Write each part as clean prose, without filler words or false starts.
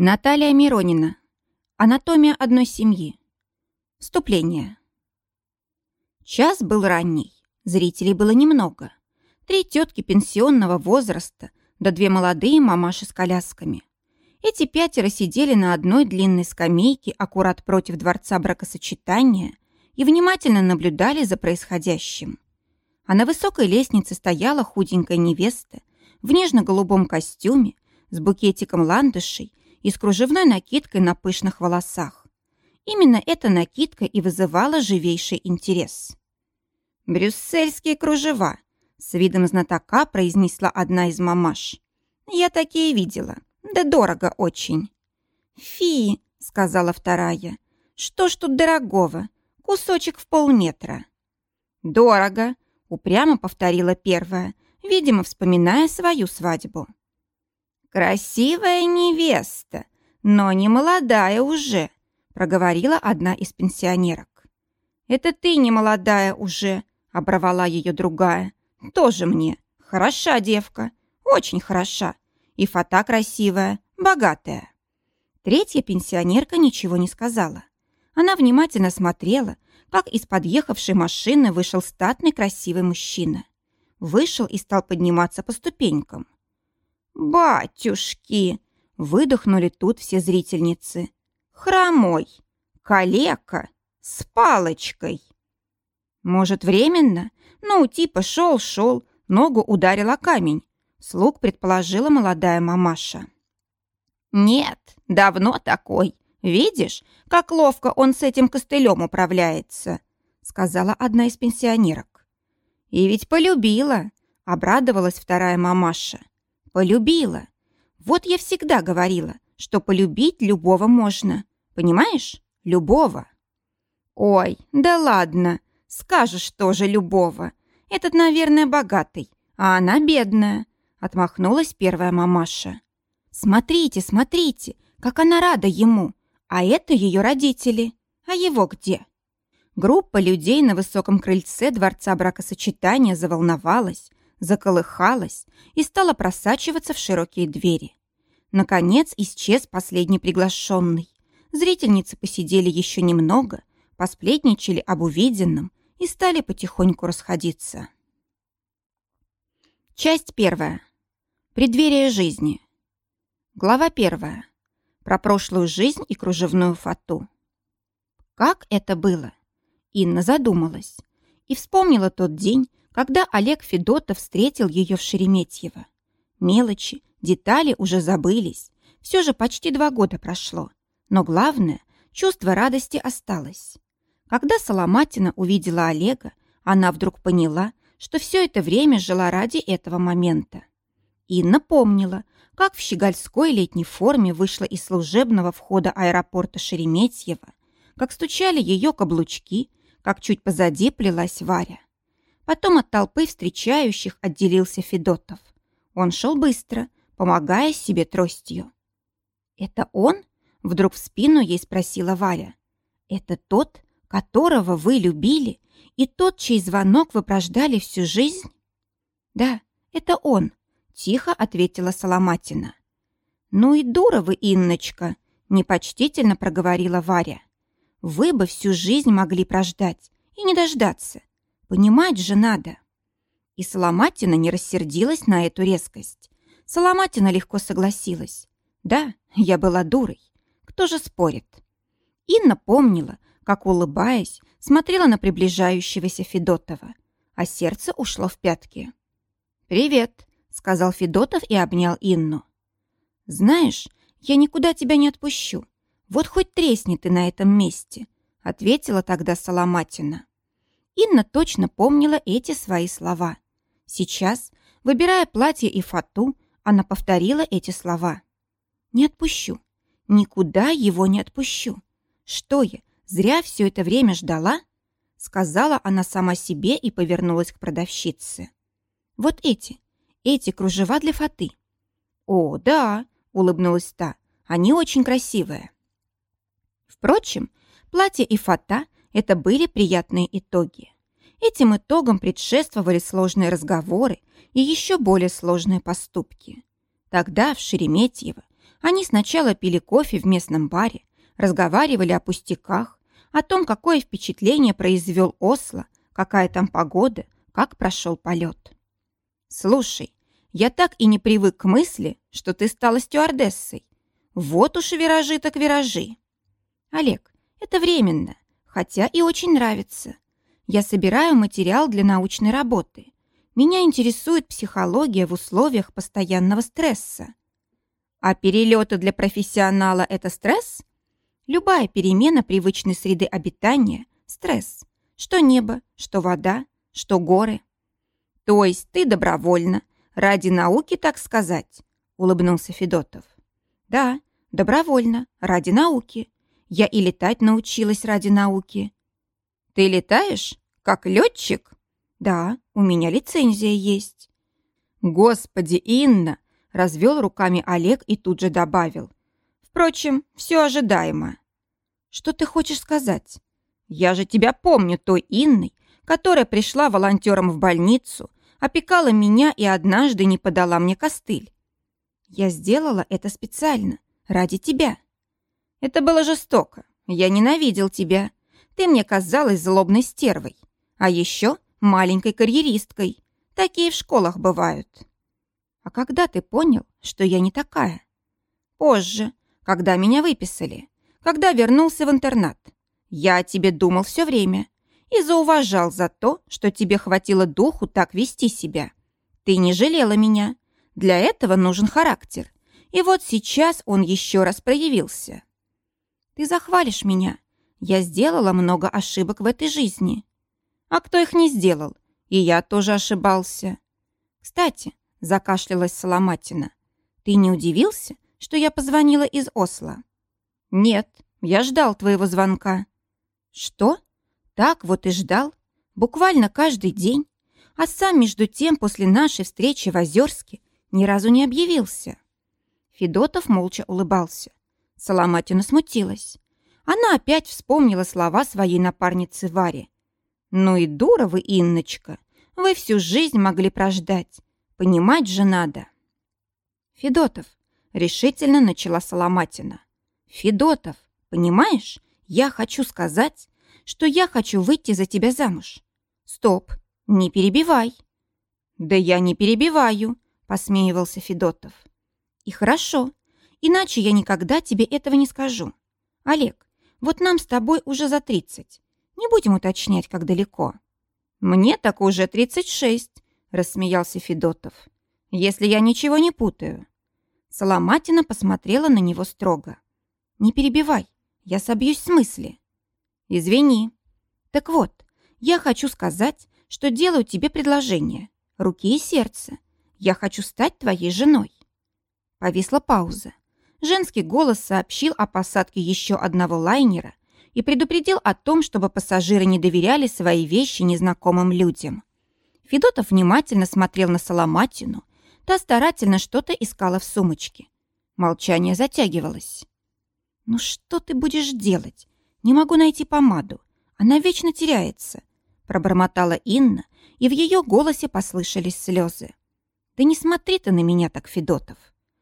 Наталья Миронина. Анатомия одной семьи. Вступление. Час был ранний. Зрителей было немного. 3 тетки пенсионного возраста, да 2 молодые мамаши с колясками. Эти 5 сидели на одной длинной скамейке аккурат против дворца бракосочетания и внимательно наблюдали за происходящим. А на высокой лестнице стояла худенькая невеста в нежно-голубом костюме с букетиком ландышей и с кружевной накидкой на пышных волосах. Именно эта накидка и вызывала живейший интерес. «Брюссельские кружева», — с видом знатока произнесла одна из мамаш. «Я такие видела. Да дорого очень». «Фи», — сказала вторая, — «что ж тут дорогого? Кусочек в полметра». «Дорого», — упрямо повторила первая, видимо, вспоминая свою свадьбу. «Красивая невеста, но не молодая уже», — проговорила одна из пенсионерок. «Это ты не молодая уже», — оборвала ее другая. «Тоже мне. Хороша девка, очень хороша. И фата красивая, богатая». Третья пенсионерка ничего не сказала. Она внимательно смотрела, как из подъехавшей машины вышел статный красивый мужчина. Вышел и стал подниматься по ступенькам. «Батюшки!» — выдохнули тут все зрительницы. «Хромой! Калека! С палочкой!» «Может, временно? Ну, типа шел, ногу ударил о камень», — вслух предположила молодая мамаша. «Нет, давно такой. Видишь, как ловко он с этим костылем управляется», — сказала одна из пенсионерок. «И ведь полюбила», — обрадовалась вторая мамаша. «Полюбила. Вот я всегда говорила, что полюбить любого можно. Понимаешь? Любого». «Ой, да ладно. Скажешь тоже любого. Этот, наверное, богатый, а она бедная», — отмахнулась первая мамаша. «Смотрите, как она рада ему. А это ее родители. А его где?» Группа людей на высоком крыльце дворца бракосочетания заволновалась, заколыхалась и стала просачиваться в широкие двери. Наконец исчез последний приглашенный. Зрительницы посидели еще немного, посплетничали об увиденном и стали потихоньку расходиться. Часть 1. Преддверие жизни. Глава 1. Про прошлую жизнь и кружевную фату. Как это было? Инна задумалась и вспомнила тот день, когда Олег Федотов встретил ее в Шереметьево. Мелочи, детали уже забылись. Все же почти 2 года прошло. Но главное, чувство радости осталось. Когда Соломатина увидела Олега, она вдруг поняла, что все это время жила ради этого момента. Инна помнила, как в щегольской летней форме вышла из служебного входа аэропорта Шереметьево, как стучали ее каблучки, как чуть позади плелась Варя. Потом от толпы встречающих отделился Федотов. Он шел быстро, помогая себе тростью. «Это он?» — вдруг в спину ей спросила Варя. «Это тот, которого вы любили, и тот, чей звонок вы прождали всю жизнь?» «Да, это он», — тихо ответила Соломатина. «Ну и дура вы, Инночка», — непочтительно проговорила Варя. «Вы бы всю жизнь могли прождать и не дождаться. Понимать же надо». И Соломатина не рассердилась на эту резкость. Соломатина легко согласилась. «Да, я была дурой. Кто же спорит?» Инна помнила, как, улыбаясь, смотрела на приближающегося Федотова, а сердце ушло в пятки. «Привет», — сказал Федотов и обнял Инну. «Знаешь, я никуда тебя не отпущу. Вот хоть тресни ты на этом месте», — ответила тогда Соломатина. Инна точно помнила эти свои слова. Сейчас, выбирая платье и фату, она повторила эти слова. «Не отпущу. Никуда его не отпущу. Что я, зря все это время ждала?» Сказала она сама себе и повернулась к продавщице. «Вот эти кружева для фаты». «О, да», — улыбнулась та, — «они очень красивые». Впрочем, платье и фата — это были приятные итоги. Этим итогам предшествовали сложные разговоры и еще более сложные поступки. Тогда, в Шереметьево, Они сначала пили кофе в местном баре, разговаривали о пустяках, о том, какое впечатление произвел Осло, какая там погода, как прошел полет. «Слушай, я так и не привык к мысли, что ты стала стюардессой. Вот уж виражи так виражи». «Олег, это временно, хотя и очень нравится. Я собираю материал для научной работы. Меня интересует психология в условиях постоянного стресса». «А перелеты для профессионала – это стресс?» «Любая перемена привычной среды обитания – стресс. Что небо, что вода, что горы». «То есть ты добровольно, ради науки, так сказать?» – улыбнулся Федотов. «Да, добровольно, ради науки. Я и летать научилась ради науки». «Ты летаешь? Как летчик?» «Да, у меня лицензия есть». «Господи, Инна!» – развел руками Олег и тут же добавил. «Впрочем, все ожидаемо». «Что ты хочешь сказать?» «Я же тебя помню той Инной, которая пришла волонтером в больницу, опекала меня и однажды не подала мне костыль. Я сделала это специально, ради тебя. Это было жестоко. Я ненавидел тебя. Ты мне казалась злобной стервой. А еще маленькой карьеристкой. Такие в школах бывают». «А когда ты понял, что я не такая?» «Позже, когда меня выписали. Когда вернулся в интернат. Я о тебе думал все время. И зауважал за то, что тебе хватило духу так вести себя. Ты не жалела меня. Для этого нужен характер. И вот сейчас он еще раз проявился». «Ты захвалишь меня. Я сделала много ошибок в этой жизни». «А кто их не сделал? И я тоже ошибался». «Кстати», — закашлялась Соломатина, «ты не удивился, что я позвонила из Осло?» «Нет, я ждал твоего звонка». «Что? Так вот и ждал? Буквально каждый день? А сам, между тем, после нашей встречи в Озерске ни разу не объявился?» Федотов молча улыбался. Соломатина смутилась. Она опять вспомнила слова своей напарницы Вари. «Ну и дура вы, Инночка! Вы всю жизнь могли прождать. Понимать же надо!» «Федотов!» — решительно начала Соломатина. «Федотов, понимаешь, я хочу сказать, что я хочу выйти за тебя замуж. Стоп, не перебивай». «Да я не перебиваю», — посмеивался Федотов. «И хорошо, иначе я никогда тебе этого не скажу. Олег, вот нам с тобой уже за 30. Не будем уточнять, как далеко». «Мне так уже 36», — рассмеялся Федотов. «Если я ничего не путаю». Соломатина посмотрела на него строго. «Не перебивай, я собьюсь с мысли». «Извини». «Так вот, я хочу сказать, что делаю тебе предложение. Руки и сердце. Я хочу стать твоей женой». Повисла пауза. Женский голос сообщил о посадке еще одного лайнера и предупредил о том, чтобы пассажиры не доверяли свои вещи незнакомым людям. Федотов внимательно смотрел на Соломатину. Та старательно что-то искала в сумочке. Молчание затягивалось. «Ну что ты будешь делать? Не могу найти помаду. Она вечно теряется», — пробормотала Инна, и в ее голосе послышались слезы. «Да не смотри ты на меня так, Федотов».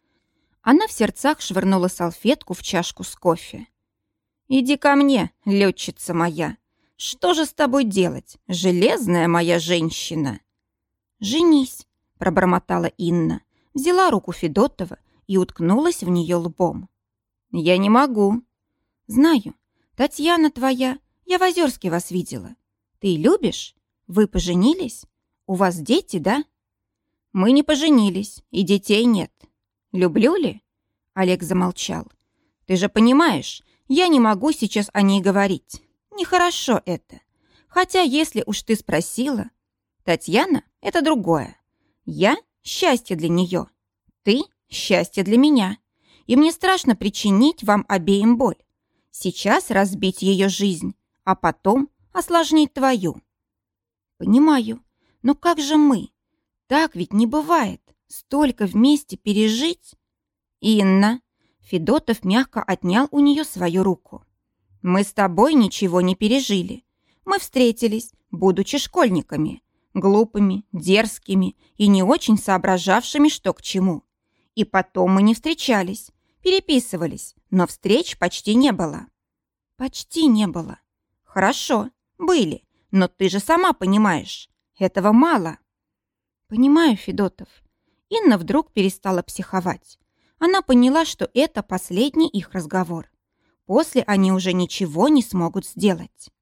Она в сердцах швырнула салфетку в чашку с кофе. «Иди ко мне, летчица моя. Что же с тобой делать, железная моя женщина?» «Женись», — пробормотала Инна, взяла руку Федотова и уткнулась в нее лбом. «Я не могу». «Знаю. Татьяна твоя, я в Озерске вас видела. Ты любишь? Вы поженились? У вас дети, да?» «Мы не поженились, и детей нет. Люблю ли?» Олег замолчал. «Ты же понимаешь, я не могу сейчас о ней говорить. Нехорошо это. Хотя, если уж ты спросила, Татьяна — это другое. Я — счастье для нее. Ты — счастье для меня. И мне страшно причинить вам обеим боль. Сейчас разбить ее жизнь, а потом осложнить твою». «Понимаю, но как же мы? Так ведь не бывает. Столько вместе пережить». «Инна», — Федотов мягко отнял у нее свою руку. «Мы с тобой ничего не пережили. Мы встретились, будучи школьниками, глупыми, дерзкими и не очень соображавшими, что к чему. И потом мы не встречались, Переписывались, но встреч почти не было. Почти не было. Хорошо, были, но ты же сама понимаешь, этого мало. Понимаю, Федотов. Инна вдруг перестала психовать. Она поняла, что это последний их разговор. После они уже ничего не смогут сделать.